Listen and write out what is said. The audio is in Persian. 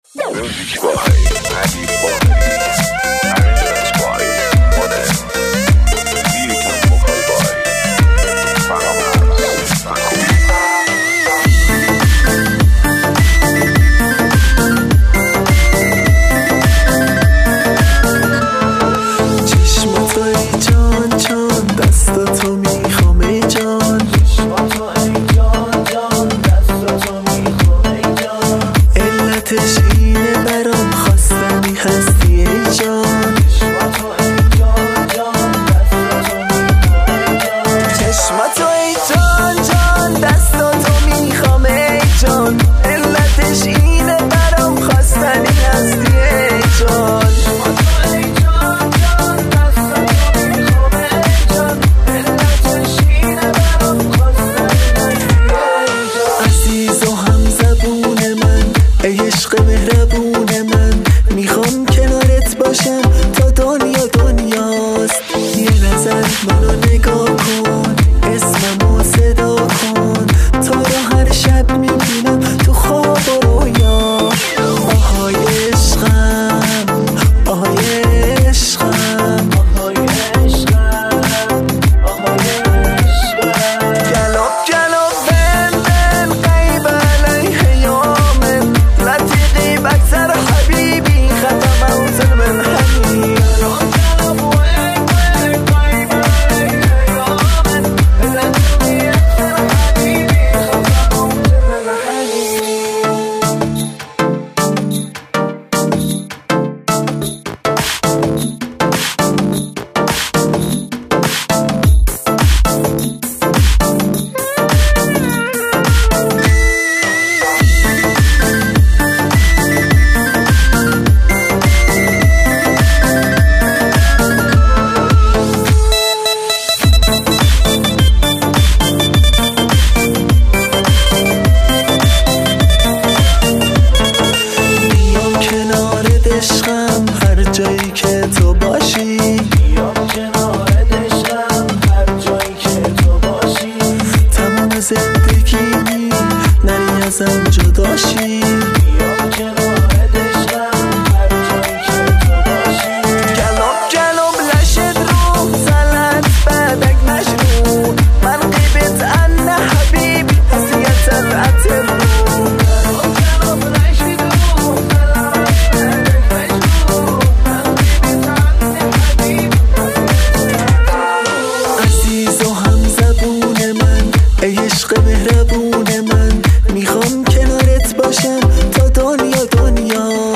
Music by Andy Bonnery. Arrangements by Modern. Beat and vocal by Farhamaz Makoui. چشماتو ای جان جان دستاتو میخوام ای جان چشماتو ای جان جان دستاتو میخوام ای جان علتش اینه برام خواستنی هستی ای جان چشماتو ای جان جان دستاتو میخوام ای جان چشماتو ای جان جان دستاتو میخوام ای جان علتش اینه برام خواستنی هستی ای جان عشق مهربون من میخوام کنارت باشم تا دنیا دنیاست یه نظر منو نگاه کن اسممو صدا کن تا رو هر شب میبینم تو خواب و رویا آهای عشقم آهای عشقم آهای عشقم آهای عشقم گلاب گلاب بن بن غیب علیه یومن لطیقی بکسر حبیبی ختم اوزن من حبیبی گلاب گلاب وین وین غیب علیه یومن لطیقی بکسر حبیبی ختم اوزن من حبیبی عشقم هر جایی که تو باشی بیام کنارت عشقم هر جایی که تو باشی تمام زندگی نری ازم جداشی بیام کنارت عشقم هر جایی که تو باشی گلاب گلاب لشت رو زلت بدک مجنون من قیبت ان حبیبی حسیت العطر رو گلاب گلاب لشت رو عشق مهربون من میخوام کنارت باشم تا دنیا دنیا